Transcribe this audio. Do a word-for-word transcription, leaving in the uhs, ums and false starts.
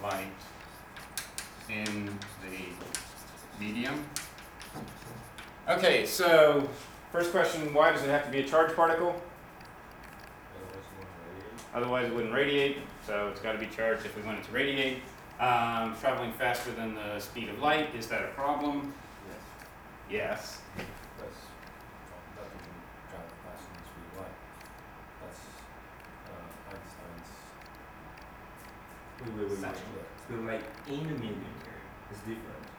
light in the medium. Okay, so first question, why does it have to be a charged particle? Otherwise it wouldn't radiate, so it's got to be charged if we want it to radiate. Um, traveling faster than the speed of light, is that a problem? Yes. Yes. That's, nothing can travel faster than the speed of light. That's uh, Einstein's Wait, wait, wait, wait. postulate. So like in the medium here is different.